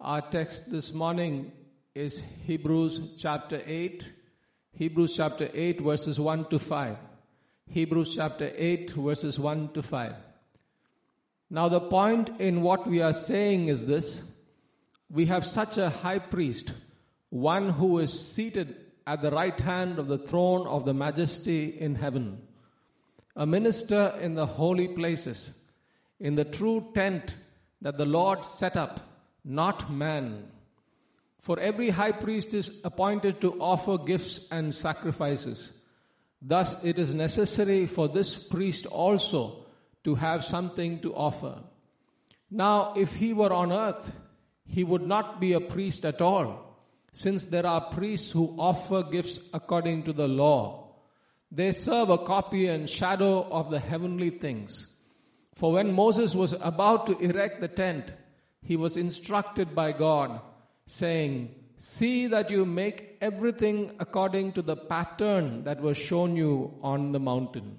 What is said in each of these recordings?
Our text this morning is Hebrews chapter 8. Hebrews chapter 8 verses 1 to 5. Hebrews chapter 8 verses 1 to 5. Now the point in what we are saying is this. We have such a high priest, one who is seated at the right hand of the throne of the majesty in heaven, a minister in the holy places, in the true tent that the Lord set up, not man. For every high priest is appointed to offer gifts and sacrifices. Thus it is necessary for this priest also to have something to offer. Now if he were on earth, he would not be a priest at all, since there are priests who offer gifts according to the law. They serve a copy and shadow of the heavenly things. For when Moses was about to erect the tent, he was instructed by God, saying, "See that you make everything according to the pattern that was shown you on the mountain."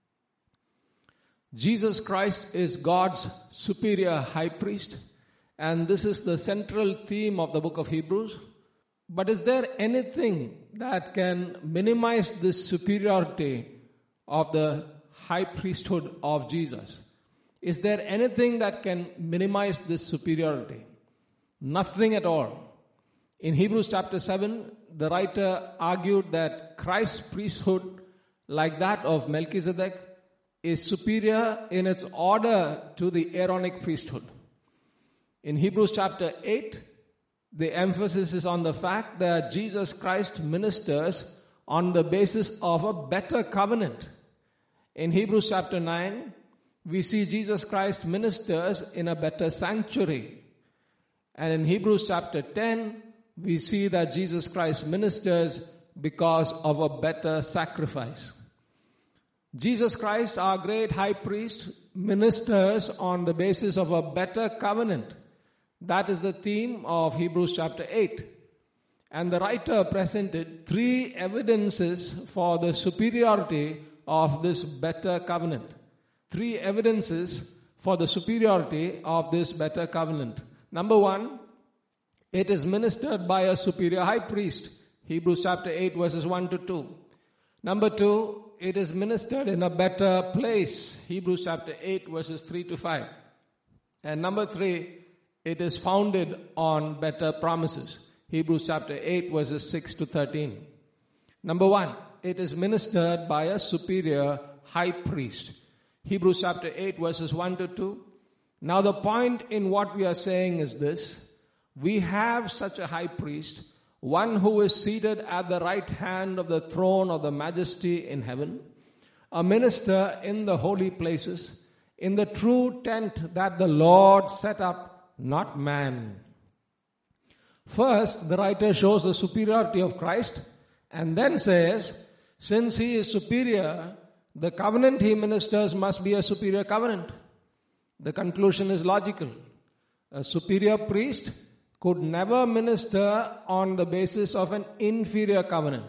Jesus Christ is God's superior high priest, and this is the central theme of the book of Hebrews. But is there anything that can minimize this superiority of the high priesthood of Jesus? Is there anything that can minimize this superiority? Nothing at all. In Hebrews chapter 7, the writer argued that Christ's priesthood, like that of Melchizedek, is superior in its order to the Aaronic priesthood. In Hebrews chapter 8, the emphasis is on the fact that Jesus Christ ministers on the basis of a better covenant. In Hebrews chapter 9, we see Jesus Christ ministers in a better sanctuary. And in Hebrews chapter 10, we see that Jesus Christ ministers because of a better sacrifice. Jesus Christ, our great high priest, ministers on the basis of a better covenant. That is the theme of Hebrews chapter 8. And the writer presented three evidences for the superiority of this better covenant. Three evidences for the superiority of this better covenant. Number one, it is ministered by a superior high priest. Hebrews chapter 8 verses 1 to 2. Number two, it is ministered in a better place. Hebrews chapter 8 verses 3 to 5. And number three, it is founded on better promises. Hebrews chapter 8 verses 6 to 13. Number one, it is ministered by a superior high priest. Hebrews chapter 8 verses 1 to 2. Now the point in what we are saying is this. We have such a high priest, one who is seated at the right hand of the throne of the majesty in heaven, a minister in the holy places, in the true tent that the Lord set up, not man. First, the writer shows the superiority of Christ and then says, since he is superior, the covenant he ministers must be a superior covenant. The conclusion is logical. A superior priest could never minister on the basis of an inferior covenant.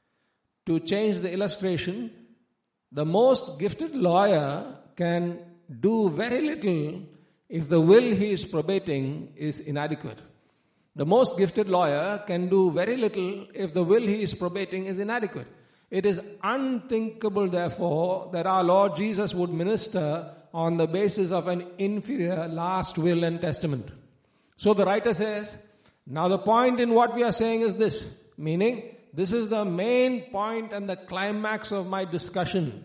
To change the illustration, the most gifted lawyer can do very little if the will he is probating is inadequate. The most gifted lawyer can do very little if the will he is probating is inadequate. It is unthinkable, therefore, that our Lord Jesus would minister on the basis of an inferior last will and testament. So the writer says, now the point in what we are saying is this, meaning this is the main point and the climax of my discussion.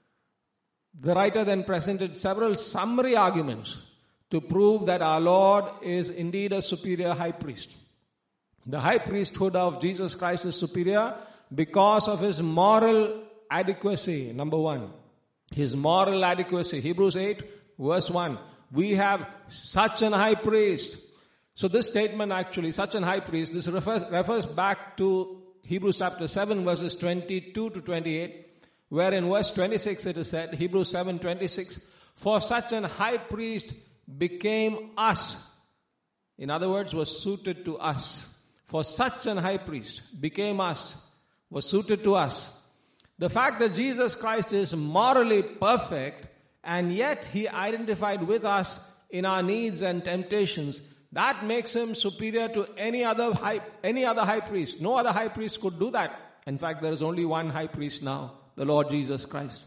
The writer then presented several summary arguments to prove that our Lord is indeed a superior high priest. The high priesthood of Jesus Christ is superior because of his moral adequacy. Number one, his moral adequacy. Hebrews 8 verse 1. We have such an high priest. So this statement actually, such an high priest, this refers back to Hebrews chapter 7 verses 22 to 28, where in verse 26 it is said, Hebrews 7:26, for such an high priest became us. In other words, was suited to us. For such an high priest became us, was suited to us. The fact that Jesus Christ is morally perfect and yet he identified with us in our needs and temptations That makes him superior to any other high priest. No other high priest could do that. In fact, there is only one high priest now, the Lord Jesus Christ.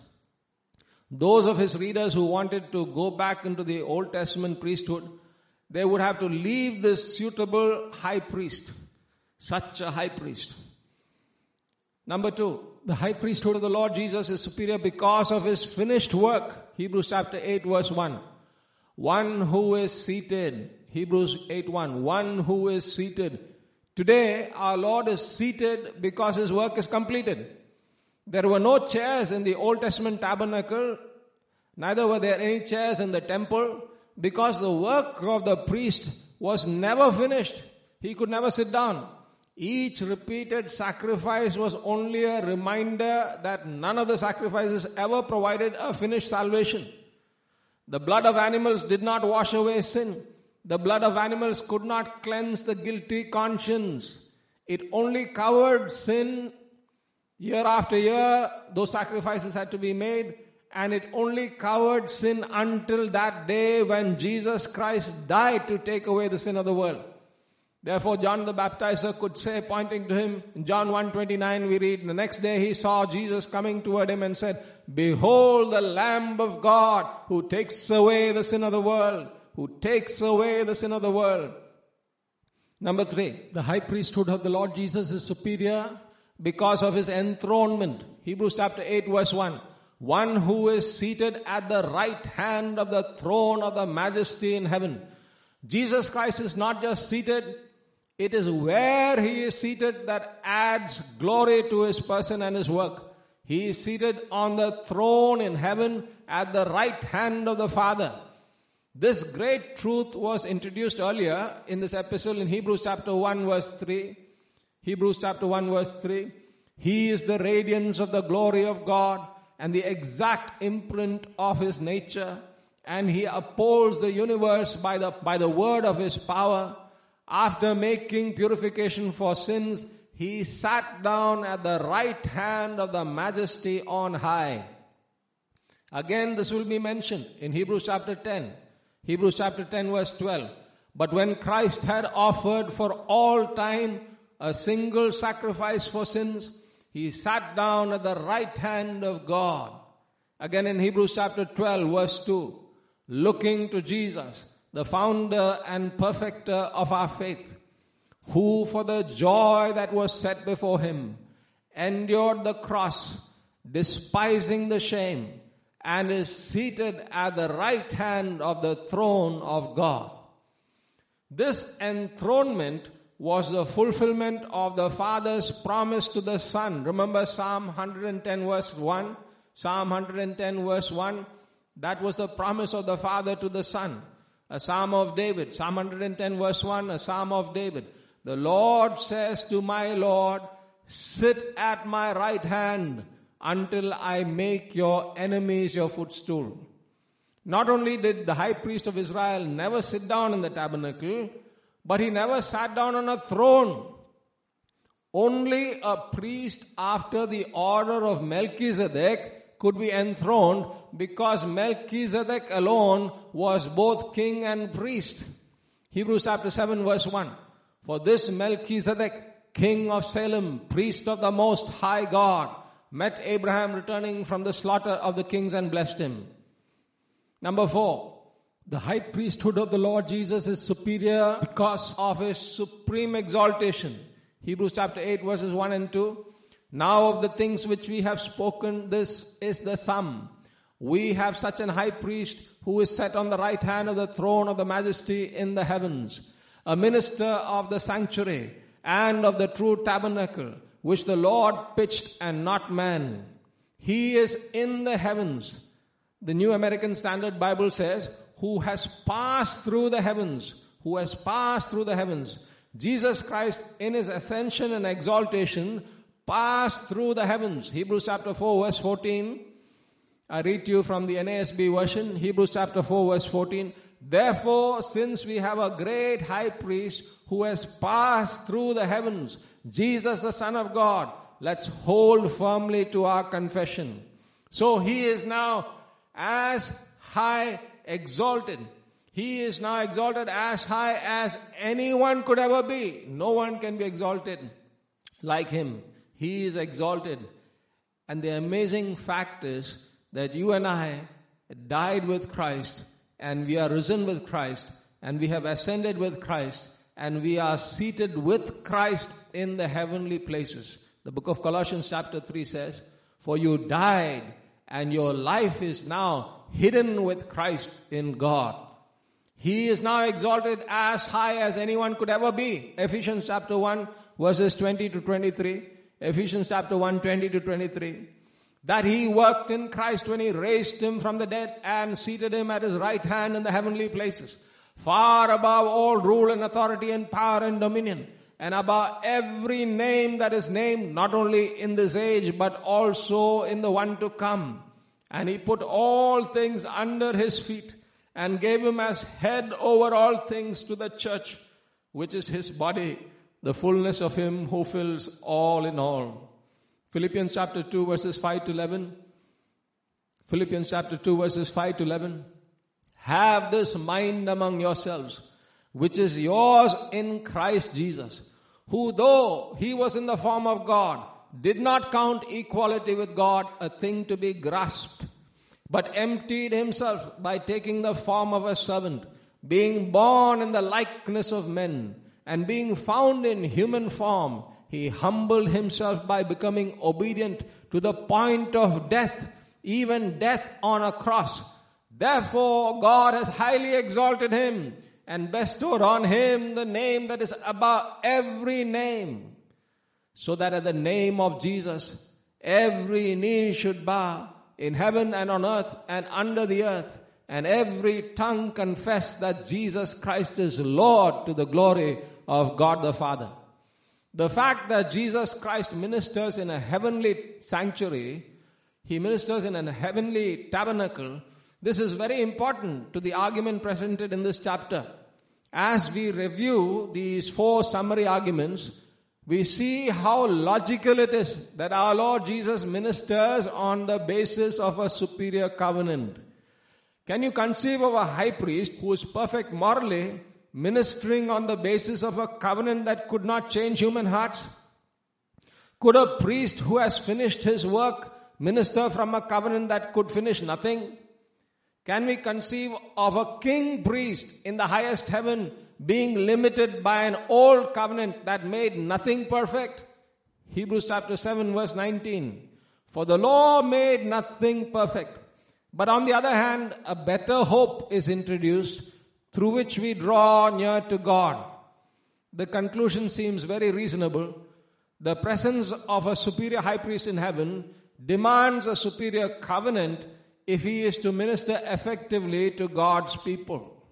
Those of his readers who wanted to go back into the Old Testament priesthood, they would have to leave this suitable high priest. Such a high priest. Number 2, the high priesthood of the Lord Jesus is superior because of his finished work. Hebrews chapter 8 verse 1. One who is seated. Hebrews 8:1. One who is seated. Today, our Lord is seated because his work is completed. There were no chairs in the Old Testament tabernacle. Neither were there any chairs in the temple because the work of the priest was never finished. He could never sit down. Each repeated sacrifice was only a reminder that none of the sacrifices ever provided a finished salvation. The blood of animals did not wash away sin. The blood of animals could not cleanse the guilty conscience. It only covered sin. Year after year, those sacrifices had to be made, and it only covered sin until that day when Jesus Christ died to take away the sin of the world. Therefore, John the Baptizer could say, pointing to him, in John 1:29 we read, the next day he saw Jesus coming toward him and said, behold the Lamb of God who takes away the sin of the world, who takes away the sin of the world. Number 3, the high priesthood of the Lord Jesus is superior because of his enthronement. Hebrews chapter 8 verse 1. One who is seated at the right hand of the throne of the majesty in heaven. Jesus Christ is not just seated, it is where he is seated that adds glory to his person and his work. He is seated on the throne in heaven at the right hand of the Father. This great truth was introduced earlier in this epistle in Hebrews chapter 1 verse 3. Hebrews chapter 1 verse 3. He is the radiance of the glory of God and the exact imprint of his nature, and he upholds the universe by the word of his power. After making purification for sins, he sat down at the right hand of the majesty on high. Again, this will be mentioned in Hebrews chapter 10. Hebrews chapter 10 verse 12. But when Christ had offered for all time a single sacrifice for sins, he sat down at the right hand of God. Again in Hebrews chapter 12 verse 2. Looking to Jesus, the founder and perfecter of our faith, who for the joy that was set before him endured the cross, despising the shame, and is seated at the right hand of the throne of God. This enthronement was the fulfillment of the Father's promise to the Son. Remember Psalm 110 verse 1? Psalm 110 verse 1. That was the promise of the Father to the Son. A Psalm of David. Psalm 110 verse 1, a Psalm of David. The Lord says to my Lord, sit at my right hand until I make your enemies your footstool. Not only did the high priest of Israel never sit down in the tabernacle, but he never sat down on a throne. Only a priest after the order of Melchizedek could be enthroned, because Melchizedek alone was both king and priest. Hebrews chapter 7 verse 1. For this Melchizedek, king of Salem, priest of the Most High God, met Abraham returning from the slaughter of the kings and blessed him. Number 4. The high priesthood of the Lord Jesus is superior because of his supreme exaltation. Hebrews chapter 8 verses 1 and 2. Now of the things which we have spoken, this is the sum. We have such an high priest who is set on the right hand of the throne of the majesty in the heavens, a minister of the sanctuary and of the true tabernacle, which the Lord pitched and not man. He is in the heavens. The New American Standard Bible says, who has passed through the heavens, who has passed through the heavens. Jesus Christ in his ascension and exaltation passed through the heavens. Hebrews chapter 4 verse 14. I read to you from the NASB version. Hebrews chapter 4 verse 14. Therefore, since we have a great high priest who has passed through the heavens, Jesus the Son of God, let's hold firmly to our confession. So he is now as high exalted. He is now exalted as high as anyone could ever be. No one can be exalted like him. He is exalted. And the amazing fact is that you and I died with Christ, and we are risen with Christ, and we have ascended with Christ, and we are seated with Christ in the heavenly places. The book of Colossians chapter 3 says, "For you died, and your life is now hidden with Christ in God." He is now exalted as high as anyone could ever be. Ephesians chapter 1 verses 20 to 23. Ephesians chapter 1, 20 to 23. That he worked in Christ when he raised him from the dead and seated him at his right hand in the heavenly places, far above all rule and authority and power and dominion, and above every name that is named, not only in this age, but also in the one to come. And he put all things under his feet, and gave him as head over all things to the church, which is his body, the fullness of him who fills all in all. Philippians chapter 2 verses 5 to 11. Philippians chapter 2 verses 5 to 11. Have this mind among yourselves, which is yours in Christ Jesus, who though he was in the form of God, did not count equality with God a thing to be grasped, but emptied himself by taking the form of a servant, being born in the likeness of men, and being found in human form, he humbled himself by becoming obedient to the point of death, even death on a cross. Therefore God has highly exalted him and bestowed on him the name that is above every name, so that at the name of Jesus every knee should bow, in heaven and on earth and under the earth, and every tongue confess that Jesus Christ is Lord, to the glory of God the Father. The fact that Jesus Christ ministers in a heavenly sanctuary, he ministers in a heavenly tabernacle, this is very important to the argument presented in this chapter. As we review these 4 summary arguments, we see how logical it is that our Lord Jesus ministers on the basis of a superior covenant. Can you conceive of a high priest who is perfect morally ministering on the basis of a covenant that could not change human hearts? Could a priest who has finished his work minister from a covenant that could finish nothing? Can we conceive of a king priest in the highest heaven being limited by an old covenant that made nothing perfect? Hebrews chapter 7 verse 19. For the law made nothing perfect. But on the other hand, a better hope is introduced through which we draw near to God. The conclusion seems very reasonable. The presence of a superior high priest in heaven demands a superior covenant if he is to minister effectively to God's people.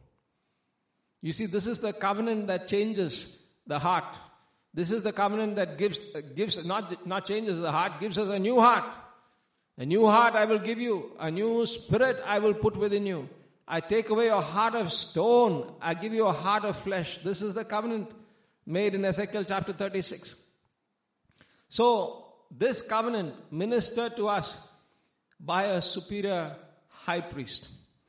You see, this is the covenant that changes the heart. This is the covenant that gives not changes the heart, gives us a new heart. A new heart I will give you. A new spirit I will put within you. I take away your heart of stone. I give you a heart of flesh. This is the covenant made in Ezekiel chapter 36. So, this covenant ministered to us by a superior high priest.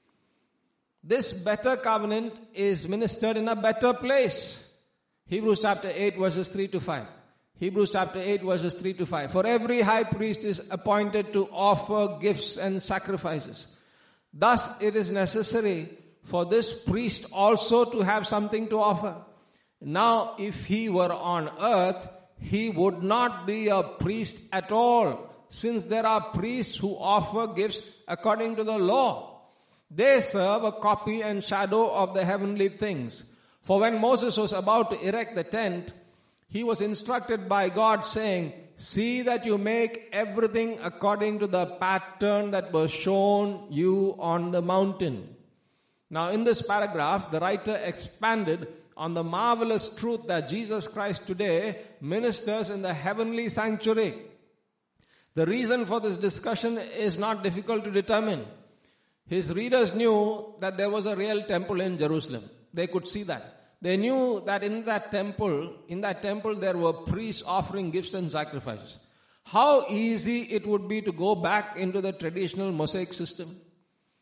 This better covenant is ministered in a better place. Hebrews chapter 8 verses 3 to 5. Hebrews chapter 8 verses 3 to 5. For every high priest is appointed to offer gifts and sacrifices. Thus it is necessary for this priest also to have something to offer. Now if he were on earth, he would not be a priest at all, since there are priests who offer gifts according to the law. They serve a copy and shadow of the heavenly things. For when Moses was about to erect the tent, he was instructed by God saying, see that you make everything according to the pattern that was shown you on the mountain. Now in this paragraph, the writer expanded on the marvelous truth that Jesus Christ today ministers in the heavenly sanctuary. The reason for this discussion is not difficult to determine. His readers knew that there was a real temple in Jerusalem. They could see that. They knew that in that temple there were priests offering gifts and sacrifices. How easy it would be to go back into the traditional Mosaic system.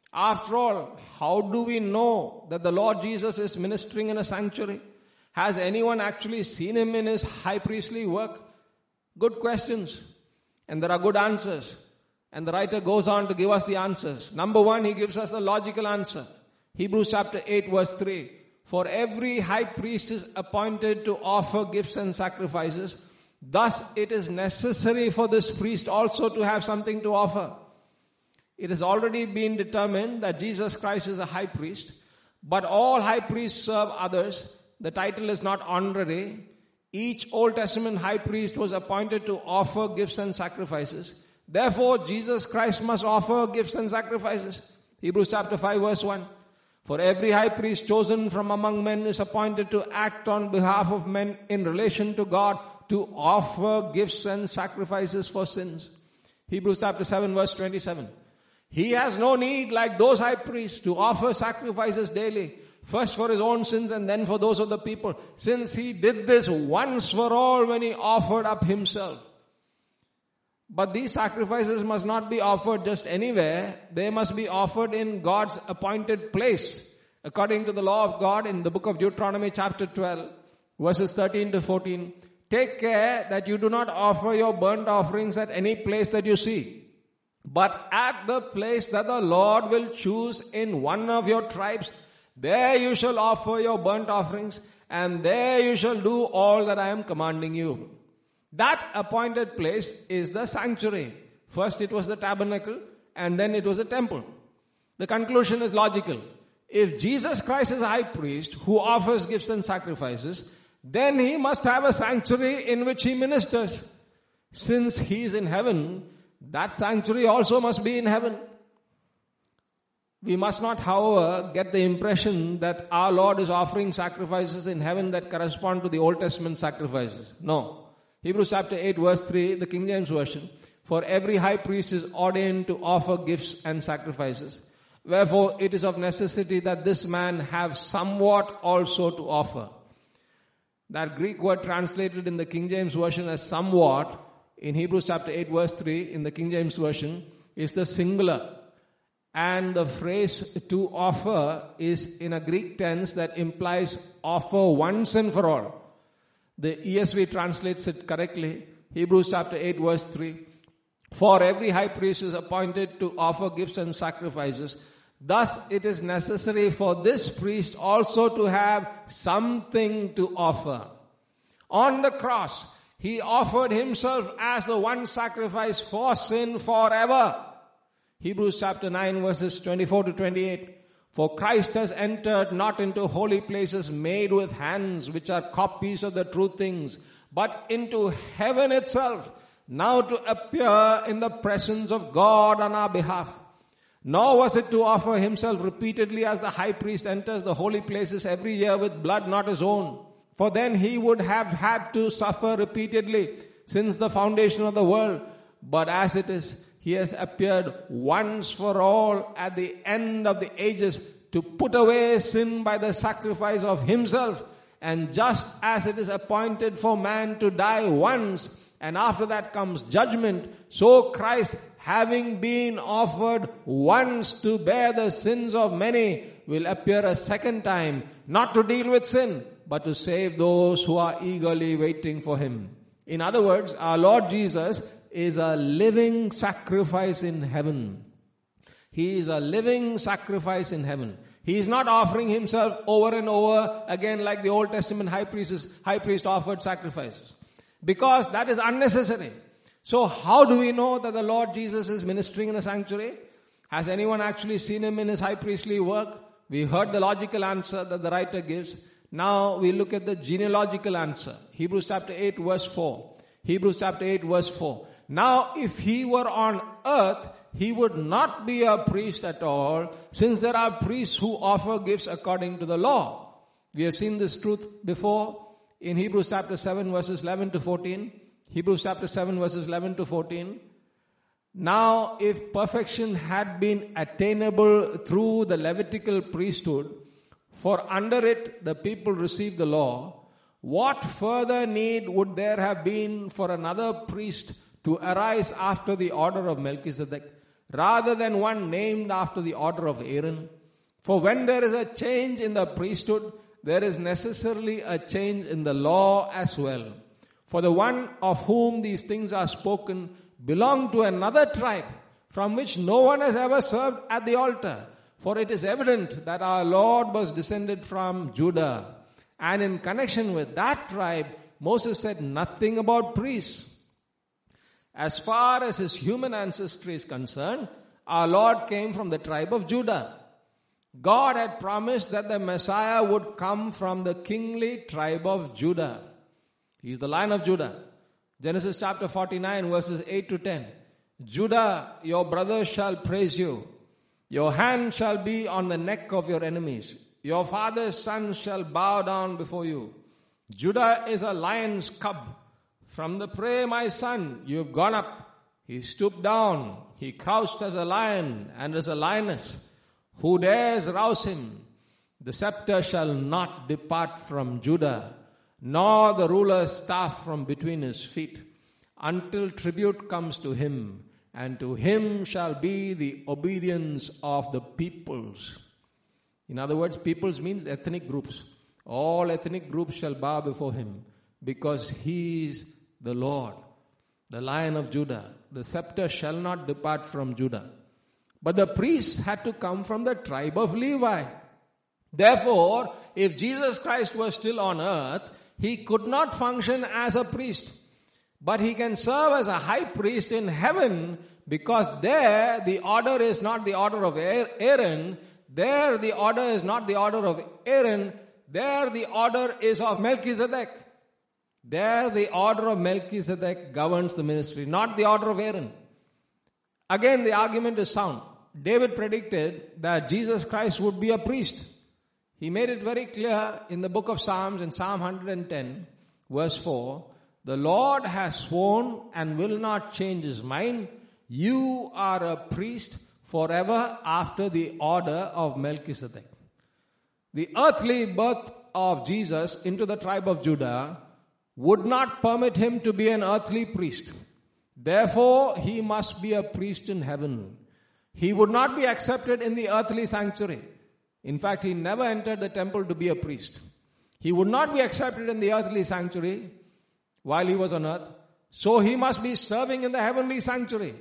After all, how do we know that the Lord Jesus is ministering in a sanctuary? Has anyone actually seen him in his high priestly work? Good questions. And there are good answers. And the writer goes on to give us the answers. Number one, he gives us the logical answer. Hebrews chapter 8 verse 3. For every high priest is appointed to offer gifts and sacrifices. Thus it is necessary for this priest also to have something to offer. It has already been determined that Jesus Christ is a high priest. But all high priests serve others. The title is not honorary. Each Old Testament high priest was appointed to offer gifts and sacrifices. Therefore, Jesus Christ must offer gifts and sacrifices. Hebrews chapter 5 verse 1. For every high priest chosen from among men is appointed to act on behalf of men in relation to God, to offer gifts and sacrifices for sins. Hebrews chapter 7 verse 27. He has no need, like those high priests, to offer sacrifices daily, first for his own sins and then for those of the people, since he did this once for all when he offered up himself. But these sacrifices must not be offered just anywhere. They must be offered in God's appointed place, according to the law of God in the book of Deuteronomy chapter 12, verses 13 to 14. Take care that you do not offer your burnt offerings at any place that you see, but at the place that the Lord will choose in one of your tribes. There you shall offer your burnt offerings, and there you shall do all that I am commanding you. That appointed place is the sanctuary. First it was the tabernacle, and then it was the temple. The conclusion is logical. If Jesus Christ is a high priest who offers gifts and sacrifices, then he must have a sanctuary in which he ministers. Since he is in heaven, that sanctuary also must be in heaven. We must not, however, get the impression that our Lord is offering sacrifices in heaven that correspond to the Old Testament sacrifices. No. Hebrews chapter 8 verse 3, the King James Version. For every high priest is ordained to offer gifts and sacrifices. Wherefore it is of necessity that this man have somewhat also to offer. That Greek word translated in the King James Version as somewhat, in Hebrews chapter 8 verse 3, in the King James Version, is the singular. And the phrase to offer is in a Greek tense that implies offer once and for all. The ESV translates it correctly. Hebrews chapter 8 verse 3. For every high priest is appointed to offer gifts and sacrifices. Thus it is necessary for this priest also to have something to offer. On the cross, he offered himself as the one sacrifice for sin forever. Hebrews chapter 9 verses 24 to 28. For Christ has entered not into holy places made with hands, which are copies of the true things, but into heaven itself, now to appear in the presence of God on our behalf. Nor was it to offer himself repeatedly as the high priest enters the holy places every year with blood not his own. For then he would have had to suffer repeatedly since the foundation of the world. But as it is, he has appeared once for all at the end of the ages to put away sin by the sacrifice of himself. And just as it is appointed for man to die once, and after that comes judgment, so Christ, having been offered once to bear the sins of many, will appear a second time, not to deal with sin, but to save those who are eagerly waiting for him. In other words, our Lord Jesus is a living sacrifice in heaven. He is a living sacrifice in heaven. He is not offering himself over and over again like the Old Testament high priest offered sacrifices. Because that is unnecessary. So how do we know that the Lord Jesus is ministering in a sanctuary? Has anyone actually seen him in his high priestly work? We heard the logical answer that the writer gives. Now we look at the genealogical answer. Hebrews chapter 8 verse 4. Hebrews chapter 8 verse 4. Now if he were on earth, he would not be a priest at all, since there are priests who offer gifts according to the law. We have seen this truth before in Hebrews chapter 7 verses 11 to 14. Hebrews chapter 7 verses 11 to 14. Now if perfection had been attainable through the Levitical priesthood, for under it the people received the law, what further need would there have been for another priest to arise after the order of Melchizedek? rather than one named after the order of Aaron. For when there is a change in the priesthood, there is necessarily a change in the law as well. For the one of whom these things are spoken belonged to another tribe, from which no one has ever served at the altar. For it is evident that our Lord was descended from Judah. And in connection with that tribe, Moses said nothing about priests. As far as his human ancestry is concerned, our Lord came from the tribe of Judah. God had promised that the Messiah would come from the kingly tribe of Judah. He is the Lion of Judah. Genesis chapter 49 verses 8 to 10. Judah, your brothers shall praise you. Your hand shall be on the neck of your enemies. Your father's sons shall bow down before you. Judah is a lion's cub. From the prey, my son, you have gone up. He stooped down. He crouched as a lion and as a lioness. Who dares rouse him? The scepter shall not depart from Judah, nor the ruler's staff from between his feet, until tribute comes to him, and to him shall be the obedience of the peoples. In other words, peoples means ethnic groups. All ethnic groups shall bow before him, because he is the Lord, the Lion of Judah. The scepter shall not depart from Judah. But the priests had to come from the tribe of Levi. Therefore, if Jesus Christ was still on earth, he could not function as a priest. But he can serve as a high priest in heaven, because there the order is not the order of Aaron. There the order is not the order of Aaron. There the order is of Melchizedek. There the order of Melchizedek governs the ministry, not the order of Aaron. Again, the argument is sound. David predicted that Jesus Christ would be a priest. He made it very clear in the book of Psalms, in Psalm 110, verse 4, the Lord has sworn and will not change his mind. You are a priest forever after the order of Melchizedek. The earthly birth of Jesus into the tribe of Judah would not permit him to be an earthly priest. Therefore, he must be a priest in heaven. He would not be accepted in the earthly sanctuary. In fact, he never entered the temple to be a priest. He would not be accepted in the earthly sanctuary while he was on earth. So he must be serving in the heavenly sanctuary.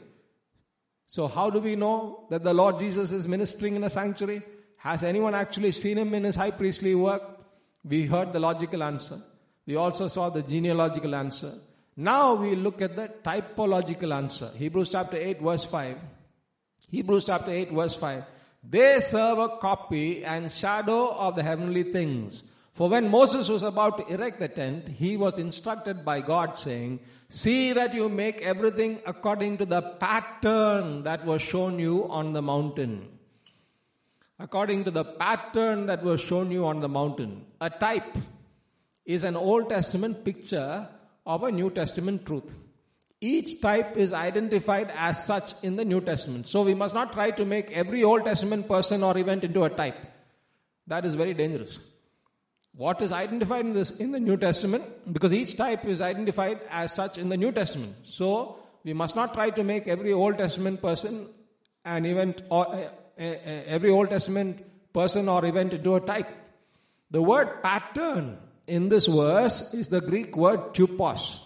So how do we know that the Lord Jesus is ministering in a sanctuary? Has anyone actually seen him in his high priestly work? We heard the logical answer. We also saw the genealogical answer. Now we look at the typological answer. Hebrews chapter 8 verse 5. Hebrews chapter 8 verse 5. They serve a copy and shadow of the heavenly things. For when Moses was about to erect the tent, he was instructed by God saying, see that you make everything according to the pattern that was shown you on the mountain. According to the pattern that was shown you on the mountain. A type is an Old Testament picture of a New Testament truth. Each type is identified as such in the New Testament. So we must not try to make every Old Testament person or event into a type. That is very dangerous. What is identified in the New Testament? Because each type is identified as such in the New Testament. So we must not try to make every Old Testament person an event or every Old Testament person or event into a type. The word pattern in this verse is the Greek word typos,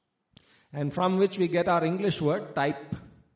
and from which we get our English word type.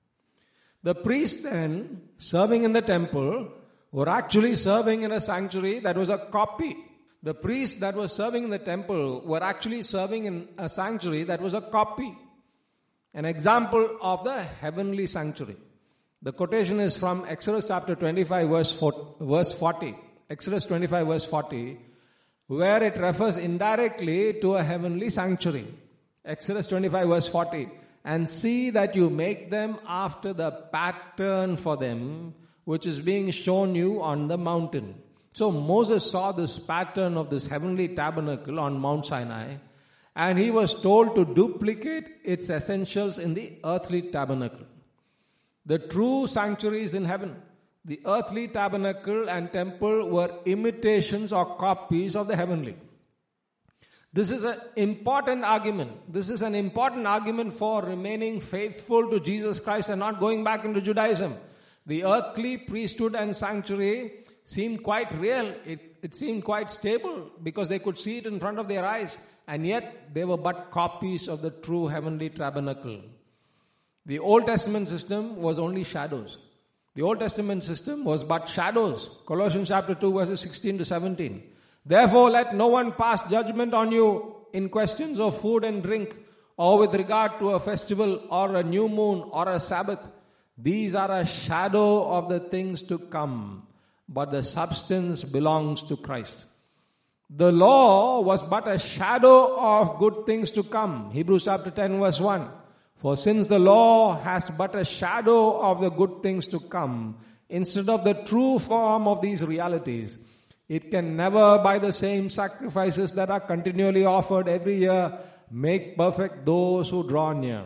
The priests then, serving in the temple, were actually serving in a sanctuary that was a copy. The priests that were serving in the temple were actually serving in a sanctuary that was a copy, an example of the heavenly sanctuary. The quotation is from Exodus chapter 25 verse 40. Exodus 25 verse 40, where it refers indirectly to a heavenly sanctuary. Exodus 25 verse 40. And see that you make them after the pattern for them, which is being shown you on the mountain. So Moses saw this pattern of this heavenly tabernacle on Mount Sinai, and he was told to duplicate its essentials in the earthly tabernacle. The true sanctuary is in heaven. The earthly tabernacle and temple were imitations or copies of the heavenly. This is an important argument. This is an important argument for remaining faithful to Jesus Christ and not going back into Judaism. The earthly priesthood and sanctuary seemed quite real. It seemed quite stable because they could see it in front of their eyes, and yet they were but copies of the true heavenly tabernacle. The Old Testament system was only shadows. The Old Testament system was but shadows. Colossians chapter 2 verses 16 to 17. Therefore let no one pass judgment on you in questions of food and drink, or with regard to a festival or a new moon or a Sabbath. These are a shadow of the things to come, but the substance belongs to Christ. The law was but a shadow of good things to come. Hebrews chapter 10 verse 1. For since the law has but a shadow of the good things to come, instead of the true form of these realities, it can never, by the same sacrifices that are continually offered every year, make perfect those who draw near.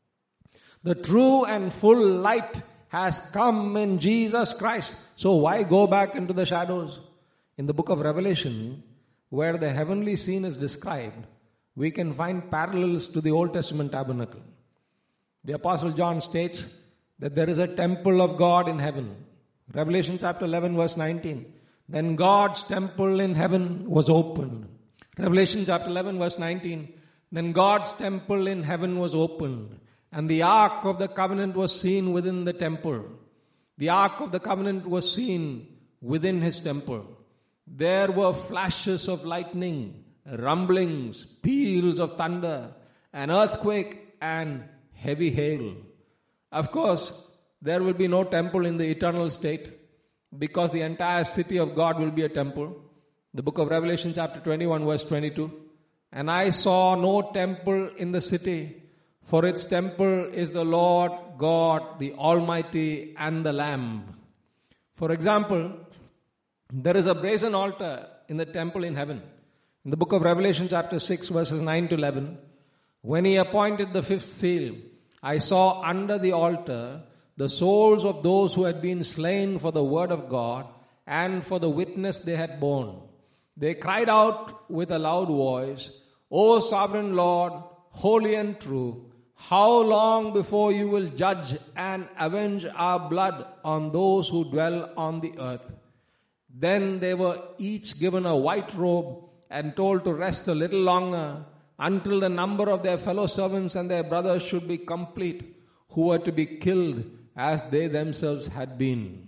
The true and full light has come in Jesus Christ. So why go back into the shadows? In the book of Revelation, where the heavenly scene is described, we can find parallels to the Old Testament tabernacle. The Apostle John states that there is a temple of God in heaven. Revelation chapter 11 verse 19. Then God's temple in heaven was opened. Revelation chapter 11 verse 19. Then God's temple in heaven was opened, and the ark of the covenant was seen within the temple. The ark of the covenant was seen within his temple. There were flashes of lightning, rumblings, peals of thunder, an earthquake, and heavy hail. Of course, there will be no temple in the eternal state, because the entire city of God will be a temple. The book of Revelation chapter 21 verse 22. And I saw no temple in the city, for its temple is the Lord God, the Almighty, and the Lamb. For example, there is a brazen altar in the temple in heaven. In the book of Revelation chapter 6 verses 9 to 11, when he appointed the fifth seal, I saw under the altar the souls of those who had been slain for the word of God and for the witness they had borne. They cried out with a loud voice, O sovereign Lord, holy and true, how long before you will judge and avenge our blood on those who dwell on the earth? Then they were each given a white robe and told to rest a little longer until the number of their fellow servants and their brothers should be complete, who were to be killed as they themselves had been.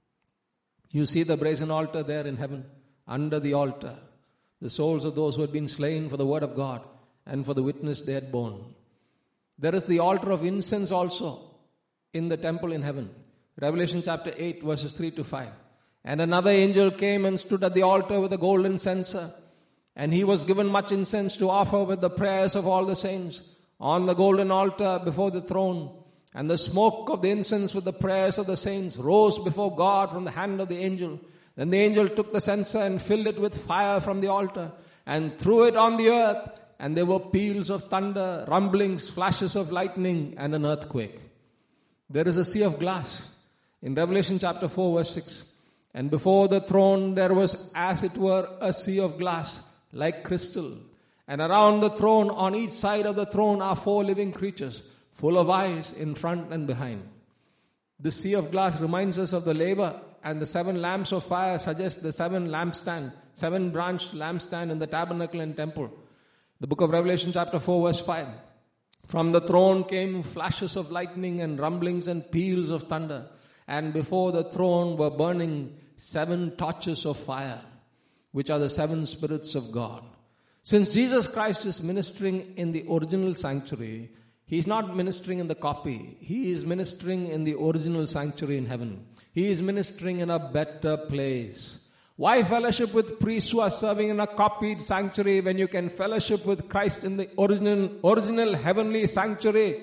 You see the brazen altar there in heaven. Under the altar, the souls of those who had been slain for the word of God and for the witness they had borne. There is the altar of incense also in the temple in heaven. Revelation chapter 8 verses 3 to 5. And another angel came and stood at the altar with a golden censer, and he was given much incense to offer with the prayers of all the saints on the golden altar before the throne. And the smoke of the incense with the prayers of the saints rose before God from the hand of the angel. Then the angel took the censer and filled it with fire from the altar and threw it on the earth. And there were peals of thunder, rumblings, flashes of lightning, and an earthquake. There is a sea of glass in Revelation chapter 4 verse 6. And before the throne there was as it were a sea of glass like crystal. And around the throne, on each side of the throne, are four living creatures, full of eyes in front and behind. This sea of glass reminds us of the laver, and the 7 lamps of fire suggest the 7 branched lampstand in the tabernacle and temple. The book of Revelation chapter 4 verse 5. From the throne came flashes of lightning and rumblings and peals of thunder. And before the throne were burning 7 torches of fire, which are the 7 spirits of God. Since Jesus Christ is ministering in the original sanctuary, He is not ministering in the copy. He is ministering in the original sanctuary in heaven. He is ministering in a better place. Why fellowship with priests who are serving in a copied sanctuary when you can fellowship with Christ in the original heavenly sanctuary?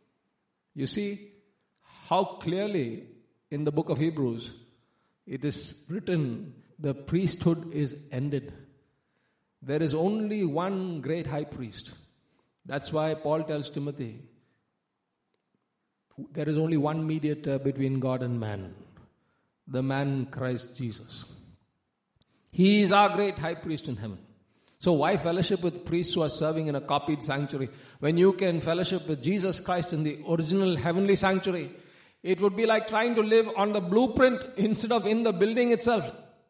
You see how clearly in the book of Hebrews it is written, the priesthood is ended. There is only one great high priest. That's why Paul tells Timothy, there is only one mediator between God and man, the man Christ Jesus. He is our great high priest in heaven. So why fellowship with priests who are serving in a copied sanctuary when you can fellowship with Jesus Christ in the original heavenly sanctuary? It would be like trying to live on the blueprint instead of in the building itself.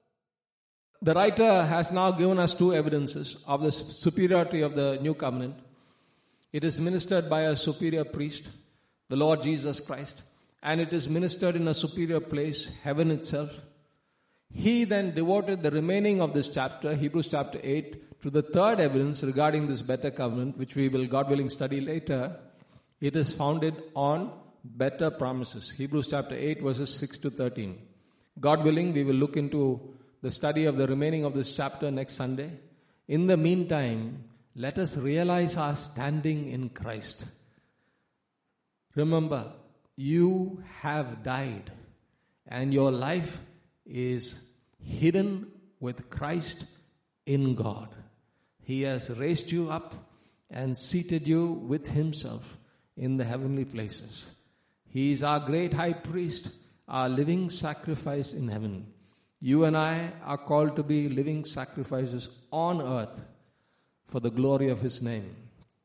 The writer has now given us two evidences of the superiority of the new covenant. It is ministered by a superior priest, the Lord Jesus Christ, and it is ministered in a superior place, heaven itself. He then devoted the remaining of this chapter, Hebrews chapter 8, to the third evidence regarding this better covenant, which we will, God willing, study later. It is founded on better promises. Hebrews chapter 8, verses 6 to 13. God willing, we will look into the study of the remaining of this chapter next Sunday. In the meantime, let us realize our standing in Christ. Remember, you have died, and your life is hidden with Christ in God. He has raised you up and seated you with Himself in the heavenly places. He is our great high priest, our living sacrifice in heaven. You and I are called to be living sacrifices on earth for the glory of His name.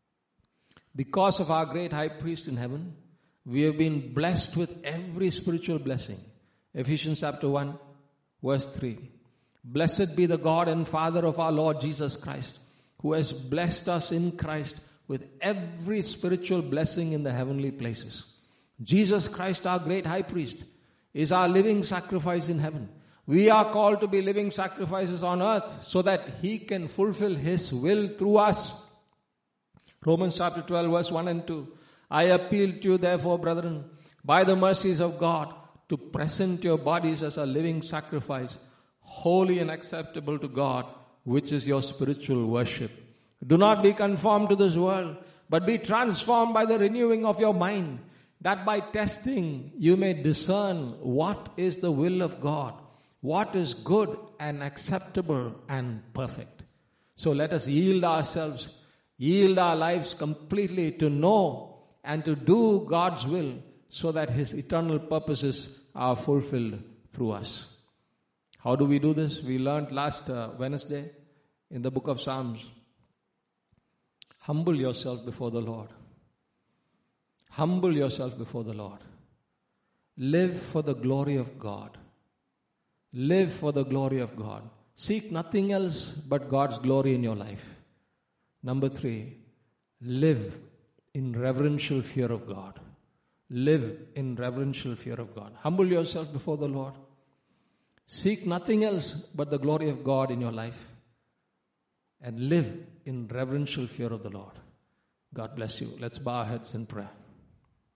Because of our great high priest in heaven, we have been blessed with every spiritual blessing. Ephesians chapter 1, verse 3. Blessed be the God and Father of our Lord Jesus Christ, who has blessed us in Christ with every spiritual blessing in the heavenly places. Jesus Christ, our great high priest, is our living sacrifice in heaven. We are called to be living sacrifices on earth so that He can fulfill His will through us. Romans chapter 12, verse 1 and 2. I appeal to you, therefore, brethren, by the mercies of God, to present your bodies as a living sacrifice, holy and acceptable to God, which is your spiritual worship. Do not be conformed to this world, but be transformed by the renewing of your mind, that by testing you may discern what is the will of God, what is good and acceptable and perfect. So let us yield ourselves, yield our lives completely to know and to do God's will so that His eternal purposes are fulfilled through us. How do we do this? We learned last Wednesday in the book of Psalms. Humble yourself before the Lord. Humble yourself before the Lord. Live for the glory of God. Live for the glory of God. Seek nothing else but God's glory in your life. Number 3, live in reverential fear of God. Live in reverential fear of God. Humble yourself before the Lord. Seek nothing else but the glory of God in your life. And live in reverential fear of the Lord. God bless you. Let's bow our heads in prayer.